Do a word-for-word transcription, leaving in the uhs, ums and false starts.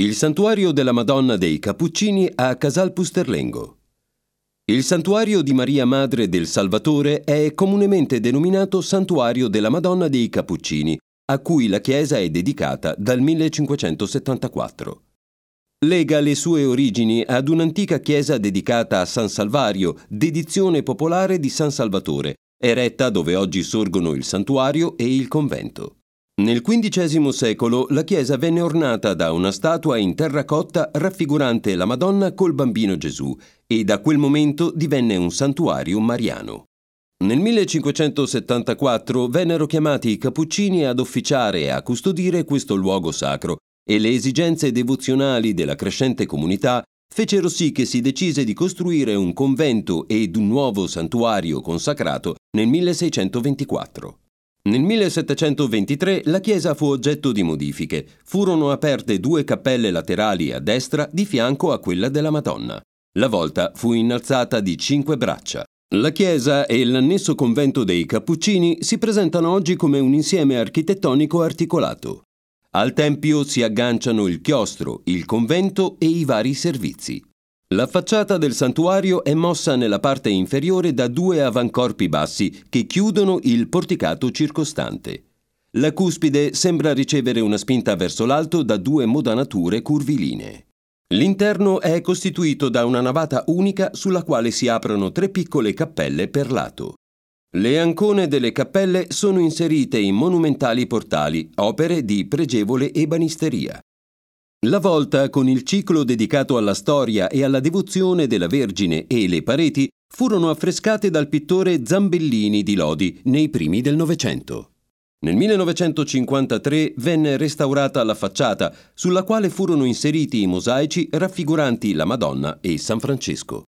Il santuario della Madonna dei Cappuccini a Casal Pusterlengo. Il santuario di Maria Madre del Salvatore è comunemente denominato Santuario della Madonna dei Cappuccini, a cui la chiesa è dedicata dal millecinquecentosettantaquattro. Lega le sue origini ad un'antica chiesa dedicata a San Salvario, dedizione popolare di San Salvatore, eretta dove oggi sorgono il santuario e il convento. Nel quindicesimo secolo la chiesa venne ornata da una statua in terracotta raffigurante la Madonna col bambino Gesù e da quel momento divenne un santuario mariano. Nel millecinquecentosettantaquattro vennero chiamati i Cappuccini ad officiare e a custodire questo luogo sacro e le esigenze devozionali della crescente comunità fecero sì che si decise di costruire un convento ed un nuovo santuario consacrato nel milleseicentoventiquattro. Nel millesettecentoventitré la chiesa fu oggetto di modifiche. Furono aperte due cappelle laterali a destra di fianco a quella della Madonna. La volta fu innalzata di cinque braccia. La chiesa e l'annesso convento dei Cappuccini si presentano oggi come un insieme architettonico articolato. Al tempio si agganciano il chiostro, il convento e i vari servizi. La facciata del santuario è mossa nella parte inferiore da due avancorpi bassi che chiudono il porticato circostante. La cuspide sembra ricevere una spinta verso l'alto da due modanature curvilinee. L'interno è costituito da una navata unica sulla quale si aprono tre piccole cappelle per lato. Le ancone delle cappelle sono inserite in monumentali portali, opere di pregevole ebanisteria. La volta, con il ciclo dedicato alla storia e alla devozione della Vergine e le pareti, furono affrescate dal pittore Zambellini di Lodi nei primi del Novecento. Nel millenovecentocinquantatré venne restaurata la facciata, sulla quale furono inseriti i mosaici raffiguranti la Madonna e San Francesco.